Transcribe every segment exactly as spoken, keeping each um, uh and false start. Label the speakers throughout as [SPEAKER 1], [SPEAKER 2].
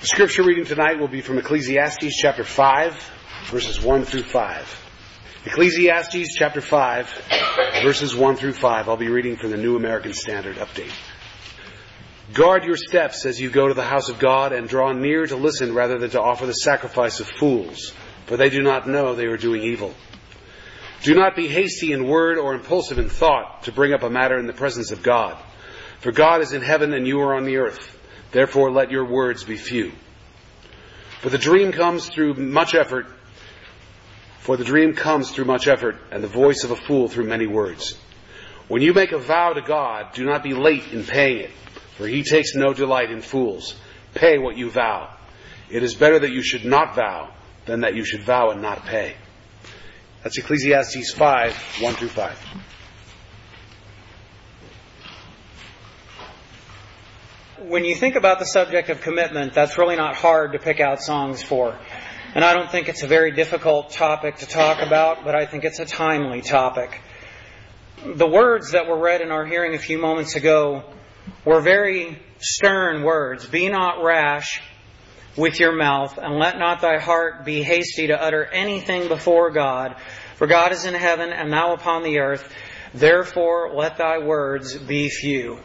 [SPEAKER 1] The scripture reading tonight will be from Ecclesiastes chapter five, verses one through five. Ecclesiastes chapter five, verses one through five. I'll be reading from the New American Standard Update. Guard your steps as you go to the house of God, and draw near to listen rather than to offer the sacrifice of fools, for they do not know they are doing evil. Do not be hasty in word or impulsive in thought to bring up a matter in the presence of God. For God is in heaven and you are on the earth. Therefore let your words be few. For the dream comes through much effort, for the dream comes through much effort, and the voice of a fool through many words. When you make a vow to God, do not be late in paying it, for he takes no delight in fools. Pay what you vow. It is better that you should not vow than that you should vow and not pay. That's Ecclesiastes five, one through five.
[SPEAKER 2] When you think about the subject of commitment, that's really not hard to pick out songs for. And I don't think it's a very difficult topic to talk about, but I think it's a timely topic. The words that were read in our hearing a few moments ago were very stern words. Be not rash with your mouth, and let not thy heart be hasty to utter anything before God. For God is in heaven, and thou upon the earth. Therefore let thy words be few.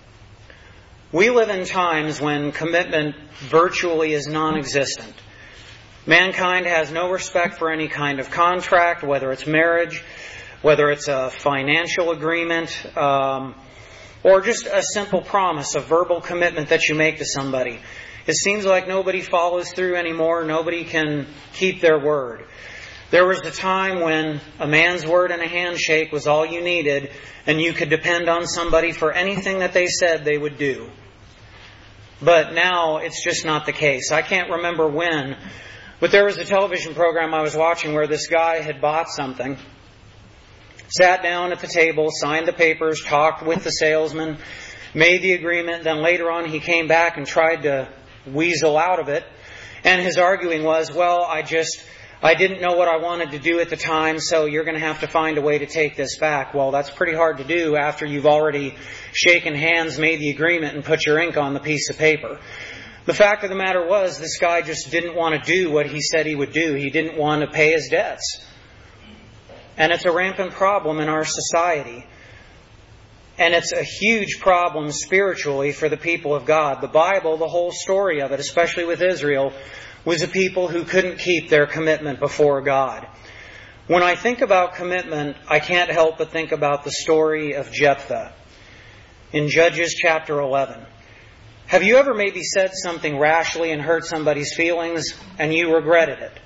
[SPEAKER 2] We live in times when commitment virtually is non-existent. Mankind has no respect for any kind of contract, whether it's marriage, whether it's a financial agreement, um, or just a simple promise, a verbal commitment that you make to somebody. It seems like nobody follows through anymore. Nobody can keep their word. There was a time when a man's word and a handshake was all you needed, and you could depend on somebody for anything that they said they would do. But now it's just not the case. I can't remember when, but there was a television program I was watching where this guy had bought something, sat down at the table, signed the papers, talked with the salesman, made the agreement, then later on he came back and tried to weasel out of it. And his arguing was, well, I just, I didn't know what I wanted to do at the time, so you're going to have to find a way to take this back. Well, that's pretty hard to do after you've already shaken hands, made the agreement, and put your ink on the piece of paper. The fact of the matter was, this guy just didn't want to do what he said he would do. He didn't want to pay his debts. And it's a rampant problem in our society. And it's a huge problem spiritually for the people of God. The Bible, the whole story of it, especially with Israel, was a people who couldn't keep their commitment before God. When I think about commitment, I can't help but think about the story of Jephthah in Judges chapter eleven. Have you ever maybe said something rashly and hurt somebody's feelings and you regretted it?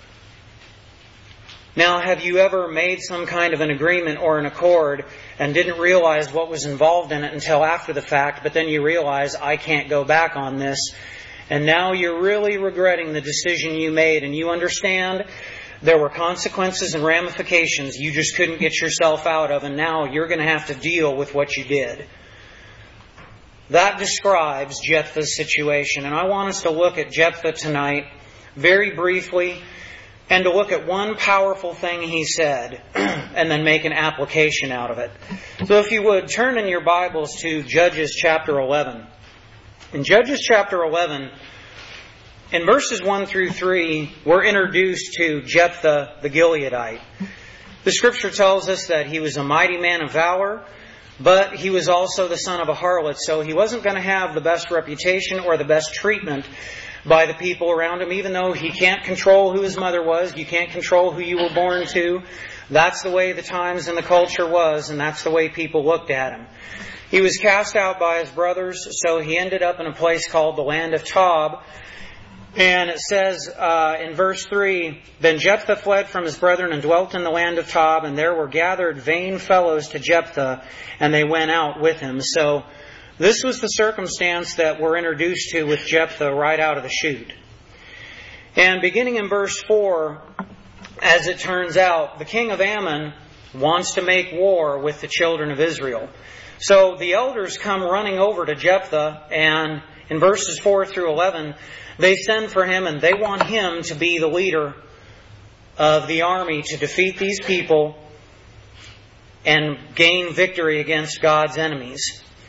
[SPEAKER 2] Now, have you ever made some kind of an agreement or an accord and didn't realize what was involved in it until after the fact, but then you realize, I can't go back on this, and now you're really regretting the decision you made, and you understand there were consequences and ramifications you just couldn't get yourself out of, and now you're going to have to deal with what you did. That describes Jephthah's situation, and I want us to look at Jephthah tonight very briefly, and to look at one powerful thing he said, and then make an application out of it. So if you would, turn in your Bibles to Judges chapter eleven. In Judges chapter eleven, in verses one through three, we're introduced to Jephthah the Gileadite. The Scripture tells us that he was a mighty man of valor, but he was also the son of a harlot, so he wasn't going to have the best reputation or the best treatment by the people around him, even though he can't control who his mother was, you can't control who you were born to. That's the way the times and the culture was, and that's the way people looked at him. He was cast out by his brothers, so he ended up in a place called the land of Tob. And it says uh, in verse three, Then Jephthah fled from his brethren and dwelt in the land of Tob, and there were gathered vain fellows to Jephthah, and they went out with him. So this was the circumstance that we're introduced to with Jephthah right out of the chute. And beginning in verse four, as it turns out, the king of Ammon wants to make war with the children of Israel. So the elders come running over to Jephthah, and in verses four through eleven, they send for him, and they want him to be the leader of the army to defeat these people and gain victory against God's enemies.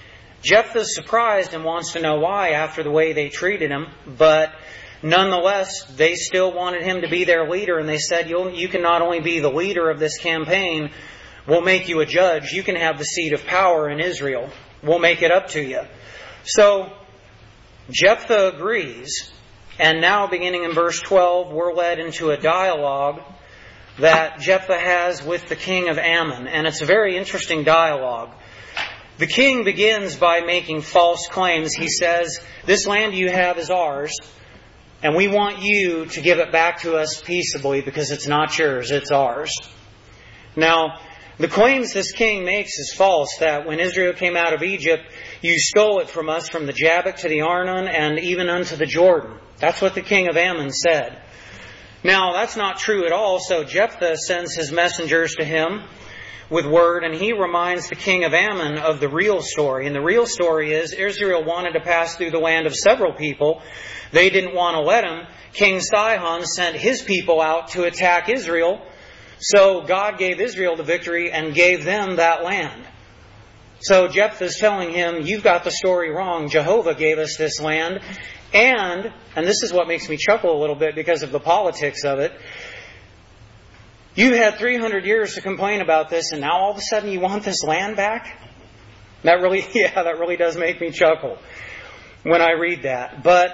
[SPEAKER 2] Jephthah's surprised and wants to know why after the way they treated him, but nonetheless, they still wanted him to be their leader, and they said, You'll, you can not only be the leader of this campaign, we'll make you a judge. You can have the seat of power in Israel. We'll make it up to you. So, Jephthah agrees, and now beginning in verse twelve, we're led into a dialogue that Jephthah has with the king of Ammon, and it's a very interesting dialogue. The king begins by making false claims. He says, this land you have is ours, and we want you to give it back to us peaceably because it's not yours, it's ours. Now, the claims this king makes is false, that when Israel came out of Egypt, you stole it from us from the Jabbok to the Arnon and even unto the Jordan. That's what the king of Ammon said. Now, that's not true at all, so Jephthah sends his messengers to him with word, and he reminds the king of Ammon of the real story. And the real story is Israel wanted to pass through the land of several people. They didn't want to let him. King Sihon sent his people out to attack Israel. So God gave Israel the victory and gave them that land. So Jephthah is telling him, you've got the story wrong. Jehovah gave us this land. And, and this is what makes me chuckle a little bit because of the politics of it, you had three hundred years to complain about this, and now all of a sudden you want this land back? That really, yeah, that really does make me chuckle when I read that. But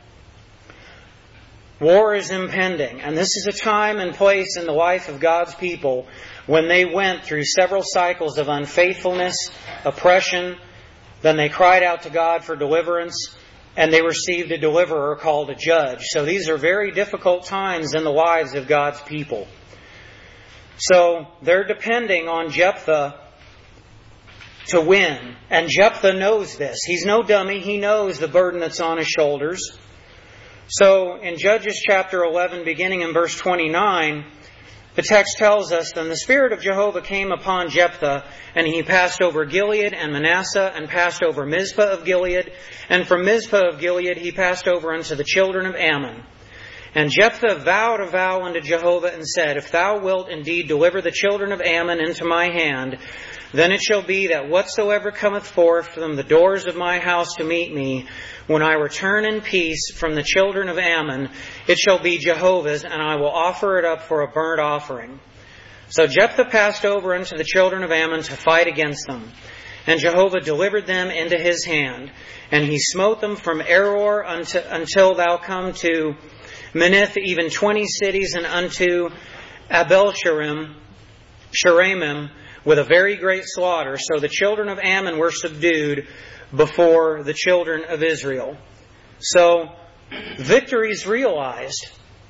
[SPEAKER 2] war is impending, and this is a time and place in the life of God's people when they went through several cycles of unfaithfulness, oppression, then they cried out to God for deliverance, and they received a deliverer called a judge. So these are very difficult times in the lives of God's people. So they're depending on Jephthah to win. And Jephthah knows this. He's no dummy. He knows the burden that's on his shoulders. So in Judges chapter eleven, beginning in verse twenty-nine, the text tells us, Then the Spirit of Jehovah came upon Jephthah, and he passed over Gilead and Manasseh, and passed over Mizpah of Gilead. And from Mizpah of Gilead he passed over unto the children of Ammon. And Jephthah vowed a vow unto Jehovah, and said, If thou wilt indeed deliver the children of Ammon into my hand, then it shall be that whatsoever cometh forth from the doors of my house to meet me, when I return in peace from the children of Ammon, it shall be Jehovah's, and I will offer it up for a burnt offering. So Jephthah passed over unto the children of Ammon to fight against them. And Jehovah delivered them into his hand. And he smote them from Aroer unto, until thou come to Minnith, even twenty cities, and unto Abel-Sharim, Sharamim, with a very great slaughter. So the children of Ammon were subdued before the children of Israel. So victory's realized.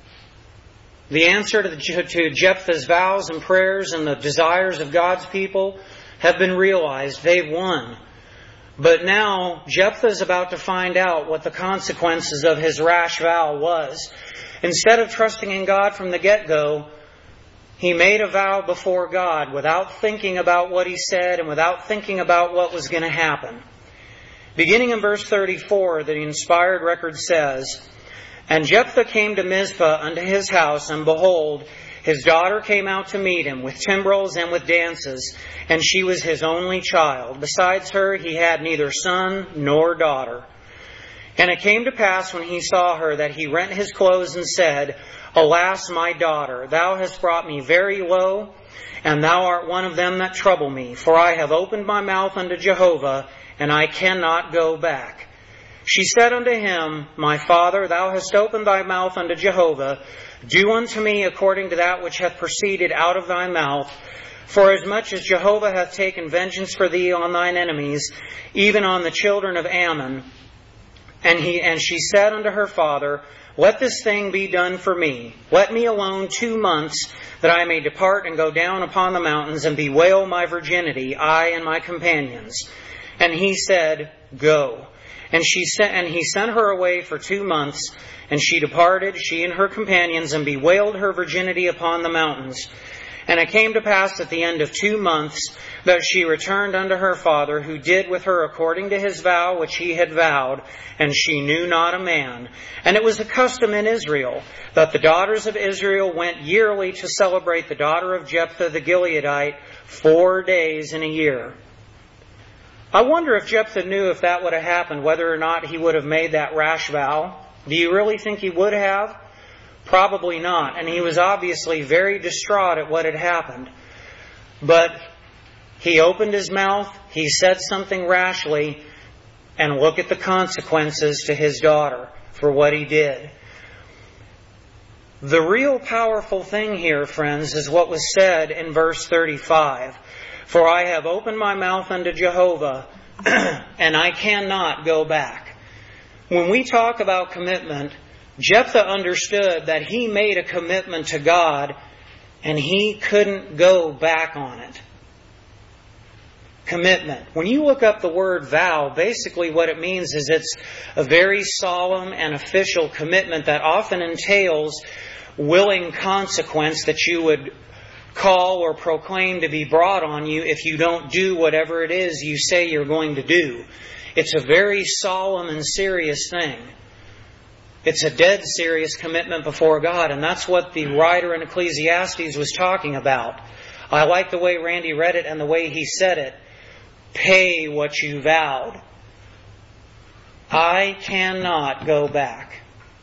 [SPEAKER 2] The answer to, the, to Jephthah's vows and prayers and the desires of God's people have been realized. They've won. But now Jephthah is about to find out what the consequences of his rash vow was. Instead of trusting in God from the get-go, he made a vow before God without thinking about what he said and without thinking about what was going to happen. Beginning in verse thirty-four, the inspired record says, And Jephthah came to Mizpah unto his house, and behold, his daughter came out to meet him with timbrels and with dances, and she was his only child. Besides her, he had neither son nor daughter. And it came to pass when he saw her that he rent his clothes and said, Alas, my daughter, thou hast brought me very low, and thou art one of them that trouble me. For I have opened my mouth unto Jehovah, and I cannot go back. She said unto him, My father, thou hast opened thy mouth unto Jehovah. Do unto me according to that which hath proceeded out of thy mouth. For as much as Jehovah hath taken vengeance for thee on thine enemies, even on the children of Ammon. And he and she said unto her father, Let this thing be done for me. Let me alone two months, that I may depart and go down upon the mountains and bewail my virginity, I and my companions. And he said, Go. And she sent, and he sent her away for two months, and she departed, she and her companions, and bewailed her virginity upon the mountains. And it came to pass at the end of two months that she returned unto her father, who did with her according to his vow which he had vowed, and she knew not a man. And it was a custom in Israel that the daughters of Israel went yearly to celebrate the daughter of Jephthah the Gileadite four days in a year. I wonder if Jephthah knew if that would have happened, whether or not he would have made that rash vow. Do you really think he would have? Probably not. And he was obviously very distraught at what had happened. But he opened his mouth, he said something rashly, and look at the consequences to his daughter for what he did. The real powerful thing here, friends, is what was said in verse thirty-five. For I have opened my mouth unto Jehovah, and I cannot go back. When we talk about commitment, Jephthah understood that he made a commitment to God, and he couldn't go back on it. Commitment. When you look up the word vow, basically what it means is it's a very solemn and official commitment that often entails willing consequence that you would call or proclaim to be brought on you if you don't do whatever it is you say you're going to do. It's a very solemn and serious thing. It's a dead serious commitment before God, and that's what the writer in Ecclesiastes was talking about. I like the way Randy read it and the way he said it. Pay what you vowed. I cannot go back.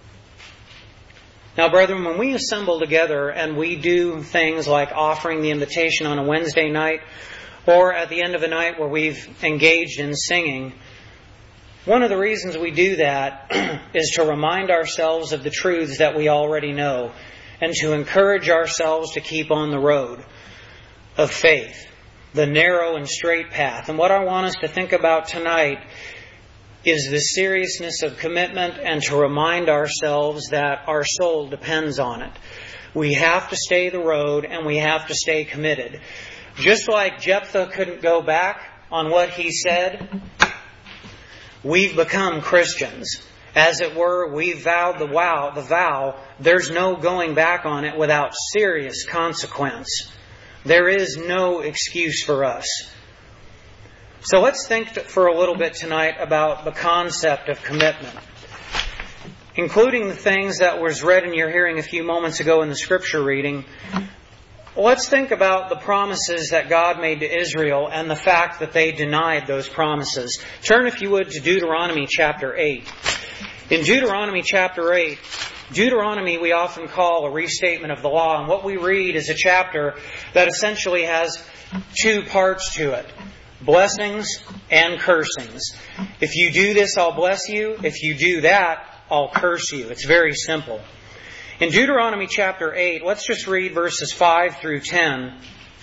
[SPEAKER 2] Now, brethren, when we assemble together and we do things like offering the invitation on a Wednesday night or at the end of a night where we've engaged in singing, one of the reasons we do that is to remind ourselves of the truths that we already know and to encourage ourselves to keep on the road of faith, the narrow and straight path. And what I want us to think about tonight is the seriousness of commitment and to remind ourselves that our soul depends on it. We have to stay the road and we have to stay committed. Just like Jephthah couldn't go back on what he said, we've become Christians. As it were, we've vowed the vow, the vow. There's no going back on it without serious consequence. There is no excuse for us. So let's think for a little bit tonight about the concept of commitment, including the things that was read in your hearing a few moments ago in the scripture reading. Let's think about the promises that God made to Israel and the fact that they denied those promises. Turn, if you would, to Deuteronomy chapter eight. In Deuteronomy chapter eight, Deuteronomy we often call a restatement of the law, and what we read is a chapter that essentially has two parts to it. Blessings and cursings. If you do this, I'll bless you. If you do that, I'll curse you. It's very simple. In Deuteronomy chapter eight, let's just read verses five through ten.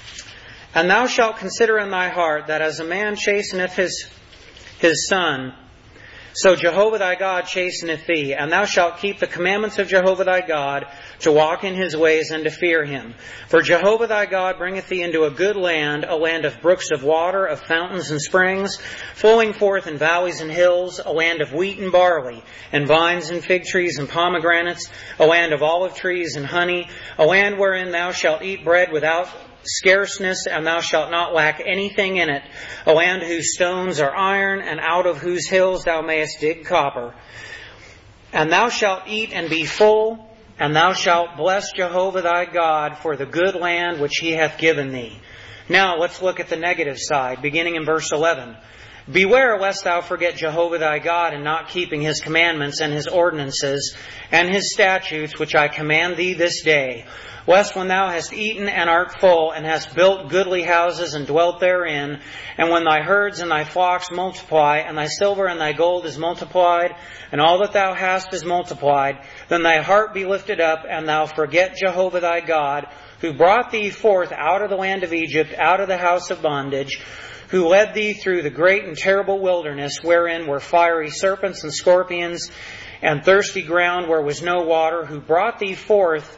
[SPEAKER 2] And thou shalt consider in thy heart that as a man chasteneth his, his son, so Jehovah thy God chasteneth thee, and thou shalt keep the commandments of Jehovah thy God, to walk in his ways and to fear him. For Jehovah thy God bringeth thee into a good land, a land of brooks of water, of fountains and springs, flowing forth in valleys and hills, a land of wheat and barley, and vines and fig trees and pomegranates, a land of olive trees and honey, a land wherein thou shalt eat bread without scarceness, and thou shalt not lack anything in it, a land whose stones are iron, and out of whose hills thou mayest dig copper. And thou shalt eat and be full, and thou shalt bless Jehovah thy God for the good land which he hath given thee. Now let's look at the negative side, beginning in verse eleven. Beware lest thou forget Jehovah thy God in not keeping his commandments and his ordinances and his statutes which I command thee this day. Lest when thou hast eaten and art full, and hast built goodly houses and dwelt therein, and when thy herds and thy flocks multiply, and thy silver and thy gold is multiplied, and all that thou hast is multiplied, then thy heart be lifted up, and thou forget Jehovah thy God, who brought thee forth out of the land of Egypt, out of the house of bondage, who led thee through the great and terrible wilderness, wherein were fiery serpents and scorpions, and thirsty ground where was no water, who brought thee forth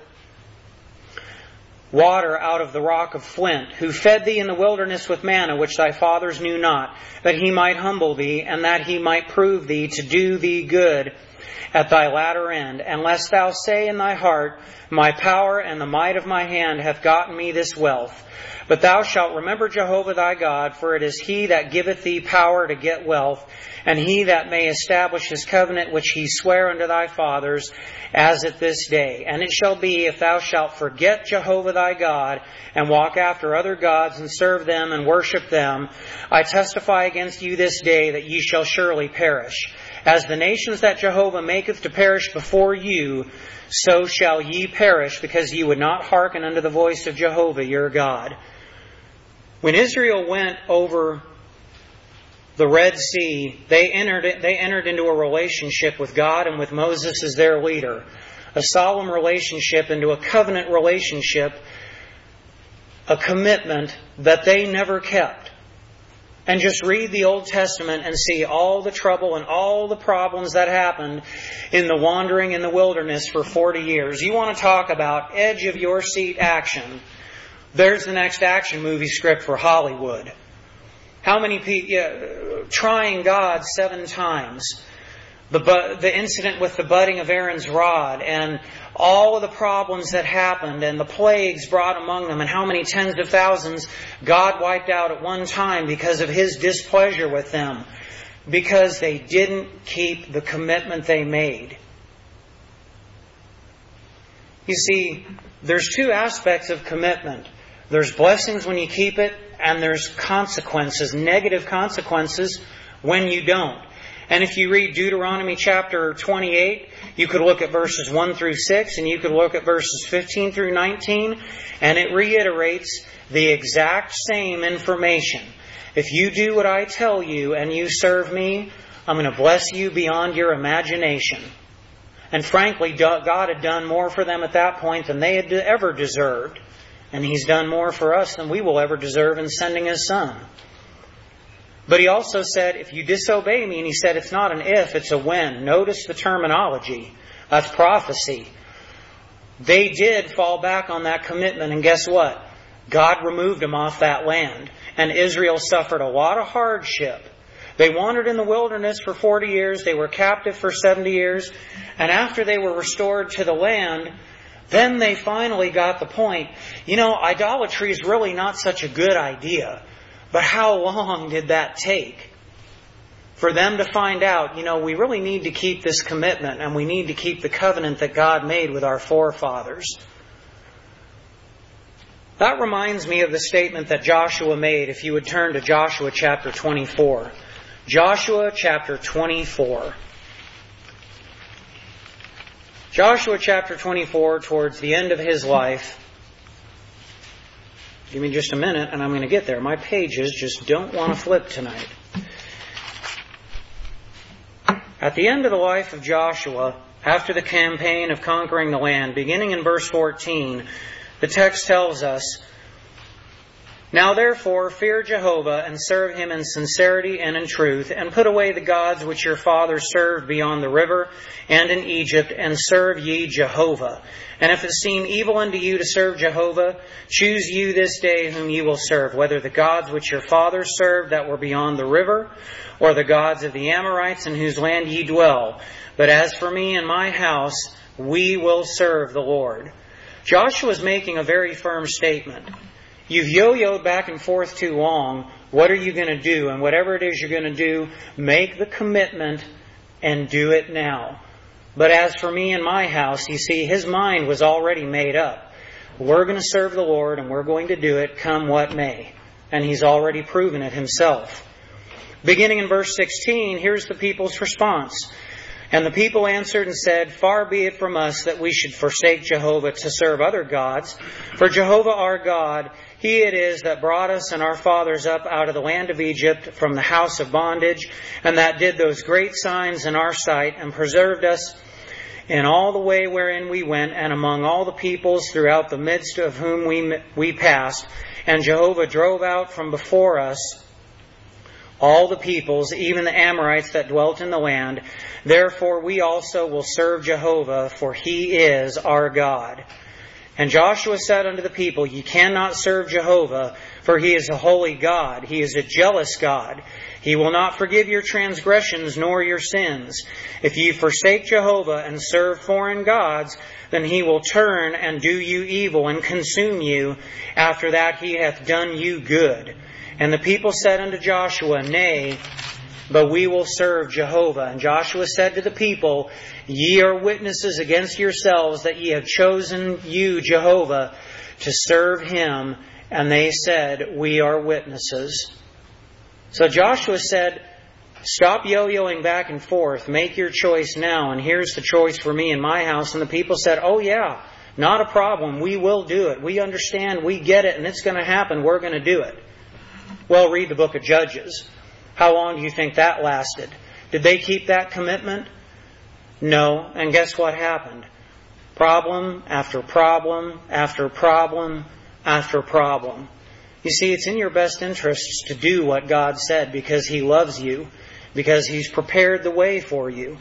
[SPEAKER 2] water out of the rock of flint, who fed thee in the wilderness with manna which thy fathers knew not, that he might humble thee, and that he might prove thee to do thee good, at thy latter end, unless thou say in thy heart, my power and the might of my hand hath gotten me this wealth. But thou shalt remember Jehovah thy God, for it is He that giveth thee power to get wealth, and He that may establish His covenant which He sware unto thy fathers, as at this day. And it shall be, if thou shalt forget Jehovah thy God, and walk after other gods, and serve them, and worship them, I testify against you this day that ye shall surely perish. As the nations that Jehovah maketh to perish before you, so shall ye perish, because ye would not hearken unto the voice of Jehovah your God. When Israel went over the Red Sea, they entered they entered into a relationship with God and with Moses as their leader. A solemn relationship, into a covenant relationship, a commitment that they never kept. And just read the Old Testament and see all the trouble and all the problems that happened in the wandering in the wilderness for forty years. You want to talk about edge of your seat action? There's the next action movie script for Hollywood. How many people yeah, trying God seven times? The the incident with the budding of Aaron's rod, and all of the problems that happened, and the plagues brought among them, and how many tens of thousands God wiped out at one time because of His displeasure with them, because they didn't keep the commitment they made. You see, there's two aspects of commitment. There's blessings when you keep it, and there's consequences, negative consequences, when you don't. And if you read Deuteronomy chapter twenty-eight, you could look at verses one through six, and you could look at verses fifteen through nineteen, and it reiterates the exact same information. If you do what I tell you and you serve me, I'm going to bless you beyond your imagination. And frankly, God had done more for them at that point than they had ever deserved. And He's done more for us than we will ever deserve in sending His Son. But He also said, if you disobey me, and He said it's not an if, it's a when. Notice the terminology. That's prophecy. They did fall back on that commitment, and guess what? God removed them off that land. And Israel suffered a lot of hardship. They wandered in the wilderness for forty years. They were captive for seventy years. And after they were restored to the land, then they finally got the point, you know, idolatry is really not such a good idea. But how long did that take for them to find out, you know, we really need to keep this commitment, and we need to keep the covenant that God made with our forefathers? That reminds me of the statement that Joshua made, if you would turn to Joshua chapter twenty-four. Joshua chapter twenty-four. Joshua chapter twenty-four, towards the end of his life. Give me just a minute and I'm going to get there. My pages just don't want to flip tonight. At the end of the life of Joshua, after the campaign of conquering the land, beginning in verse fourteen, the text tells us, now therefore fear Jehovah, and serve Him in sincerity and in truth, and put away the gods which your fathers served beyond the river and in Egypt, and serve ye Jehovah. And if it seem evil unto you to serve Jehovah, choose you this day whom ye will serve, whether the gods which your fathers served that were beyond the river, or the gods of the Amorites in whose land ye dwell. But as for me and my house, we will serve the Lord. Joshua is making a very firm statement. You've yo-yoed back and forth too long. What are you going to do? And whatever it is you're going to do, make the commitment and do it now. But as for me and my house, you see, his mind was already made up. We're going to serve the Lord, and we're going to do it come what may. And he's already proven it himself. Beginning in verse sixteen, here's the people's response. And the people answered and said, far be it from us that we should forsake Jehovah to serve other gods. For Jehovah our God, He it is that brought us and our fathers up out of the land of Egypt from the house of bondage, and that did those great signs in our sight, and preserved us in all the way wherein we went, and among all the peoples throughout the midst of whom we we passed. And Jehovah drove out from before us all the peoples, even the Amorites that dwelt in the land. Therefore we also will serve Jehovah, for He is our God. And Joshua said unto the people, Ye cannot serve Jehovah, for He is a holy God. He is a jealous God. He will not forgive your transgressions nor your sins. If ye forsake Jehovah and serve foreign gods, then He will turn and do you evil and consume you. After that He hath done you good. And the people said unto Joshua, Nay, but we will serve Jehovah. And Joshua said to the people, Ye are witnesses against yourselves that ye have chosen you, Jehovah, to serve Him. And they said, We are witnesses. So Joshua said, Stop yo-yoing back and forth. Make your choice now. And here's the choice for me and my house. And the people said, Oh yeah, not a problem. We will do it. We understand. We get it. And it's going to happen. We're going to do it. Well, read the book of Judges. How long do you think that lasted? Did they keep that commitment? No. And guess what happened? Problem after problem after problem after problem. You see, it's in your best interests to do what God said because He loves you, because He's prepared the way for you.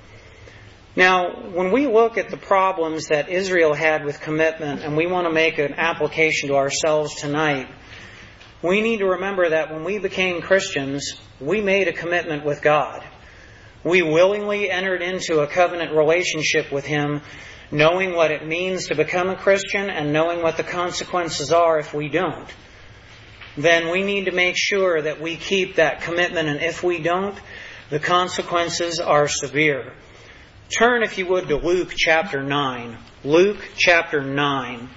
[SPEAKER 2] Now, when we look at the problems that Israel had with commitment, and we want to make an application to ourselves tonight, we need to remember that when we became Christians, we made a commitment with God. We willingly entered into a covenant relationship with Him, knowing what it means to become a Christian and knowing what the consequences are if we don't. Then we need to make sure that we keep that commitment, and if we don't, the consequences are severe. Turn, if you would, to Luke chapter nine. Luke chapter nine.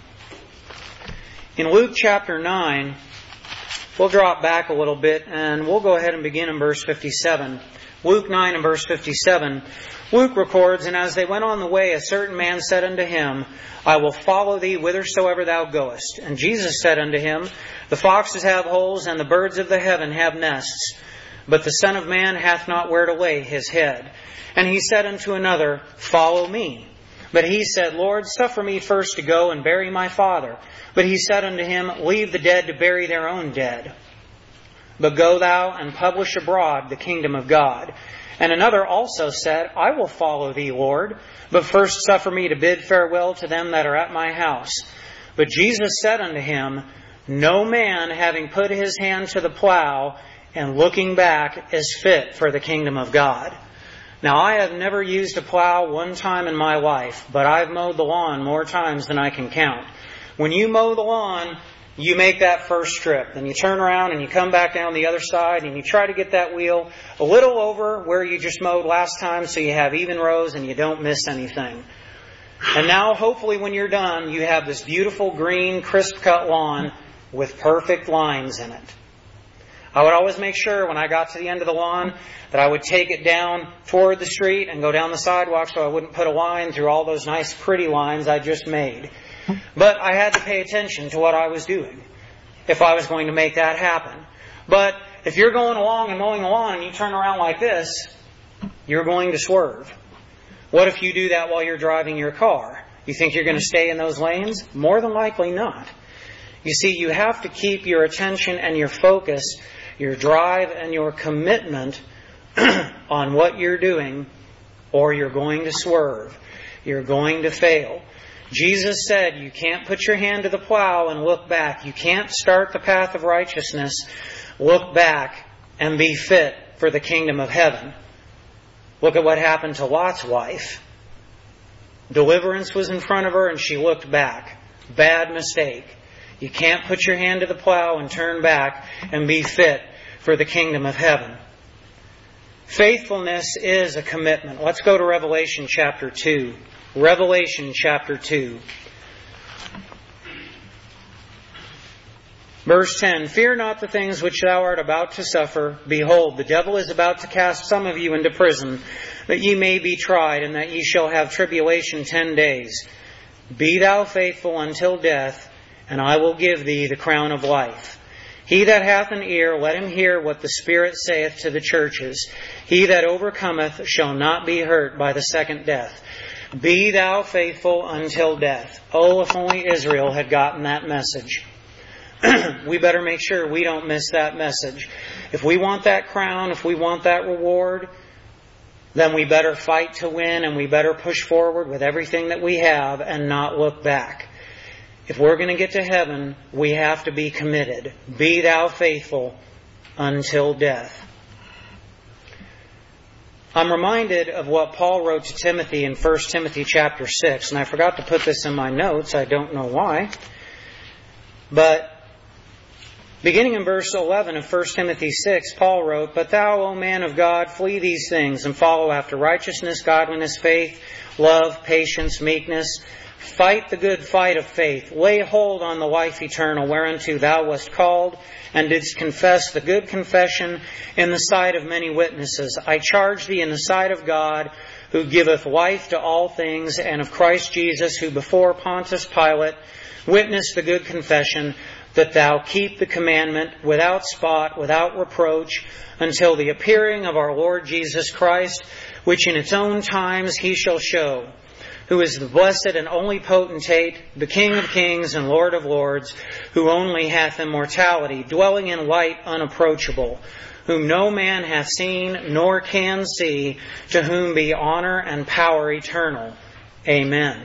[SPEAKER 2] In Luke chapter nine, we'll drop back a little bit and we'll go ahead and begin in verse fifty-seven. Luke nine and verse fifty-seven. Luke records, And as they went on the way, a certain man said unto him, I will follow thee whithersoever thou goest. And Jesus said unto him, The foxes have holes, and the birds of the heaven have nests, but the Son of Man hath not where to lay his head. And he said unto another, Follow me. But he said, Lord, suffer me first to go and bury my father. But he said unto him, Leave the dead to bury their own dead. But go thou and publish abroad the kingdom of God. And another also said, I will follow thee, Lord, but first suffer me to bid farewell to them that are at my house. But Jesus said unto him, No man, having put his hand to the plow and looking back, is fit for the kingdom of God. Now, I have never used a plow one time in my life, but I've mowed the lawn more times than I can count. When you mow the lawn, you make that first trip, and you turn around and you come back down the other side and you try to get that wheel a little over where you just mowed last time so you have even rows and you don't miss anything. And now, hopefully, when you're done, you have this beautiful green, crisp-cut lawn with perfect lines in it. I would always make sure when I got to the end of the lawn that I would take it down toward the street and go down the sidewalk so I wouldn't put a line through all those nice, pretty lines I just made. But I had to pay attention to what I was doing if I was going to make that happen. But if you're going along and mowing the lawn and you turn around like this, you're going to swerve. What if you do that while you're driving your car? You think you're going to stay in those lanes? More than likely not. You see, you have to keep your attention and your focus, your drive and your commitment on what you're doing, or you're going to swerve. You're going to fail. Jesus said you can't put your hand to the plow and look back. You can't start the path of righteousness, look back, and be fit for the kingdom of heaven. Look at what happened to Lot's wife. Deliverance was in front of her and she looked back. Bad mistake. You can't put your hand to the plow and turn back and be fit for the kingdom of heaven. Faithfulness is a commitment. Let's go to Revelation chapter two. Revelation chapter two. Verse ten. Fear not the things which thou art about to suffer. Behold, the devil is about to cast some of you into prison, that ye may be tried, and that ye shall have tribulation ten days. Be thou faithful until death, and I will give thee the crown of life. He that hath an ear, let him hear what the Spirit saith to the churches. He that overcometh shall not be hurt by the second death. Be thou faithful until death. Oh, if only Israel had gotten that message. We better make sure we don't miss that message. If we want that crown, if we want that reward, then we better fight to win, and we better push forward with everything that we have and not look back. If we're going to get to heaven, we have to be committed. Be thou faithful until death. I'm reminded of what Paul wrote to Timothy in First Timothy chapter six, and I forgot to put this in my notes. I don't know why. But beginning in verse eleven of First Timothy six, Paul wrote, "But thou, O man of God, flee these things, and follow after righteousness, godliness, faith, love, patience, meekness. Fight the good fight of faith. Lay hold on the life eternal, whereunto thou wast called, and didst confess the good confession in the sight of many witnesses. I charge thee in the sight of God, who giveth life to all things, and of Christ Jesus, who before Pontius Pilate witnessed the good confession, that thou keep the commandment without spot, without reproach, until the appearing of our Lord Jesus Christ, which in its own times he shall show, who is the blessed and only potentate, the King of kings and Lord of lords, who only hath immortality, dwelling in light unapproachable, whom no man hath seen nor can see, to whom be honor and power eternal. Amen."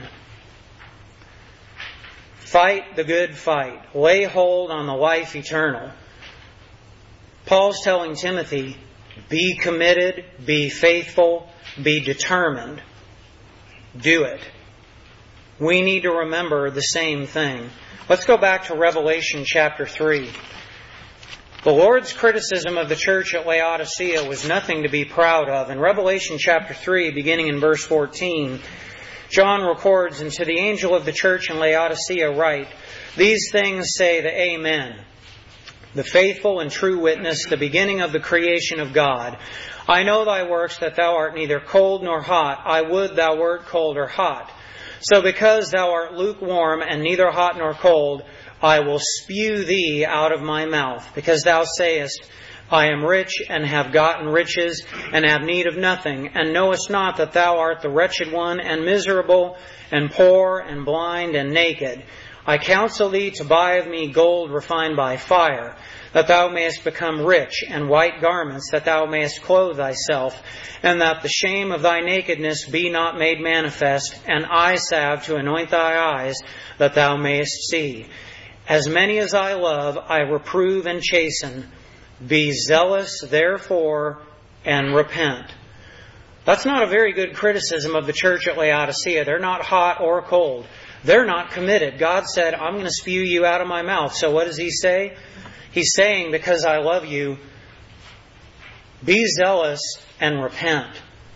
[SPEAKER 2] Fight the good fight. Lay hold on the life eternal. Paul's telling Timothy, be committed, be faithful, be determined. Do it. We need to remember the same thing. Let's go back to Revelation chapter three. The Lord's criticism of the church at Laodicea was nothing to be proud of. In Revelation chapter three, beginning in verse fourteen, John records, "And to the angel of the church in Laodicea write, These things say the Amen, the faithful and true witness, the beginning of the creation of God. I know thy works, that thou art neither cold nor hot. I would thou wert cold or hot. So because thou art lukewarm and neither hot nor cold, I will spew thee out of my mouth. Because thou sayest, I am rich and have gotten riches and have need of nothing, and knowest not that thou art the wretched one and miserable and poor and blind and naked. I counsel thee to buy of me gold refined by fire, that thou mayest become rich, and white garments, that thou mayest clothe thyself, and that the shame of thy nakedness be not made manifest, and eye salve to anoint thy eyes, that thou mayest see. As many as I love, I reprove and chasten. Be zealous, therefore, and repent." That's not a very good criticism of the church at Laodicea. They're not hot or cold. They're not committed. God said, I'm going to spew you out of my mouth. So what does He say? He's saying, because I love you, be zealous and repent.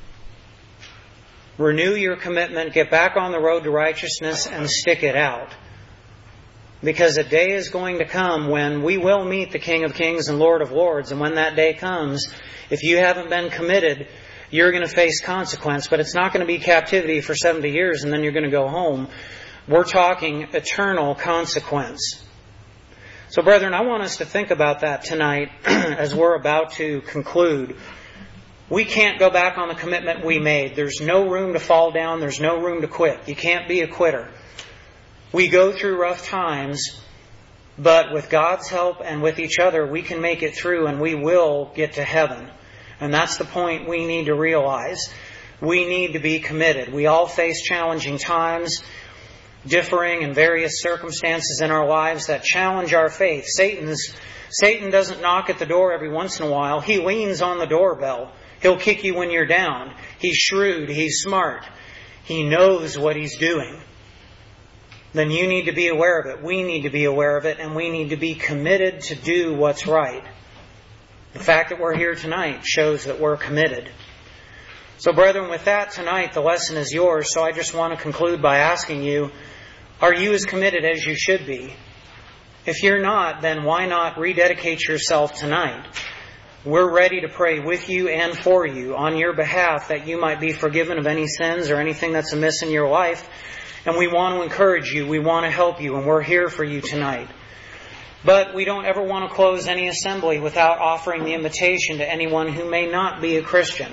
[SPEAKER 2] Renew your commitment, get back on the road to righteousness, and stick it out. Because a day is going to come when we will meet the King of Kings and Lord of Lords. And when that day comes, if you haven't been committed, you're going to face consequence. But it's not going to be captivity for seventy years and then you're going to go home. We're talking eternal consequence. So brethren, I want us to think about that tonight as we're about to conclude. We can't go back on the commitment we made. There's no room to fall down. There's no room to quit. You can't be a quitter. We go through rough times, but with God's help and with each other, we can make it through and we will get to heaven. And that's the point we need to realize. We need to be committed. We all face challenging times, differing in various circumstances in our lives that challenge our faith. Satan's, Satan doesn't knock at the door every once in a while. He leans on the doorbell. He'll kick you when you're down. He's shrewd. He's smart. He knows what he's doing. Then you need to be aware of it. We need to be aware of it, and we need to be committed to do what's right. The fact that we're here tonight shows that we're committed. So brethren, with that tonight, the lesson is yours. So I just want to conclude by asking you, are you as committed as you should be? If you're not, then why not rededicate yourself tonight? We're ready to pray with you and for you on your behalf, that you might be forgiven of any sins or anything that's amiss in your life. And we want to encourage you. We want to help you. And we're here for you tonight. But we don't ever want to close any assembly without offering the invitation to anyone who may not be a Christian.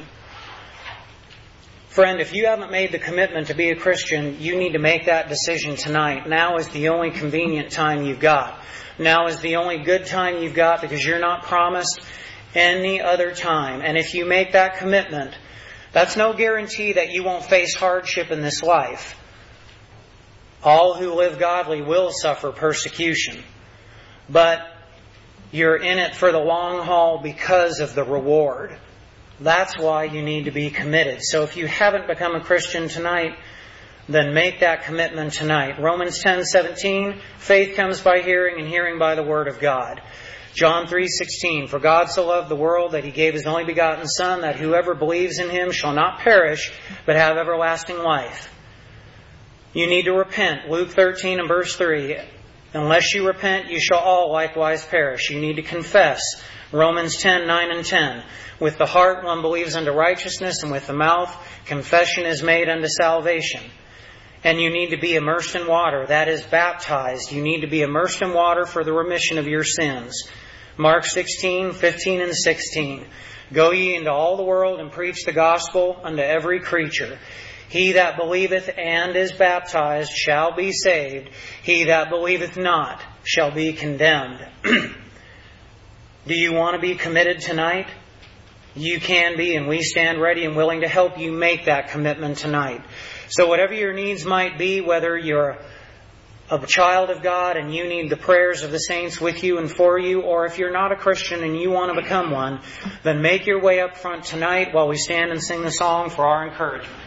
[SPEAKER 2] Friend, if you haven't made the commitment to be a Christian, you need to make that decision tonight. Now is the only convenient time you've got. Now is the only good time you've got, because you're not promised any other time. And if you make that commitment, that's no guarantee that you won't face hardship in this life. All who live godly will suffer persecution. But you're in it for the long haul because of the reward. That's why you need to be committed. So if you haven't become a Christian tonight, then make that commitment tonight. Romans ten seventeen, faith comes by hearing, and hearing by the word of God. John three sixteen, for God so loved the world that He gave His only begotten Son, that whoever believes in Him shall not perish, but have everlasting life. You need to repent. Luke thirteen and verse three, unless you repent, you shall all likewise perish. You need to confess. Romans ten nine and ten, with the heart one believes unto righteousness, and with the mouth confession is made unto salvation. And you need to be immersed in water. That is, baptized. You need to be immersed in water for the remission of your sins. Mark sixteen fifteen and sixteen. Go ye into all the world and preach the gospel unto every creature. He that believeth and is baptized shall be saved. He that believeth not shall be condemned. Do you want to be committed tonight? You can be, and we stand ready and willing to help you make that commitment tonight. So whatever your needs might be, whether you're a child of God and you need the prayers of the saints with you and for you, or if you're not a Christian and you want to become one, then make your way up front tonight while we stand and sing the song for our encouragement.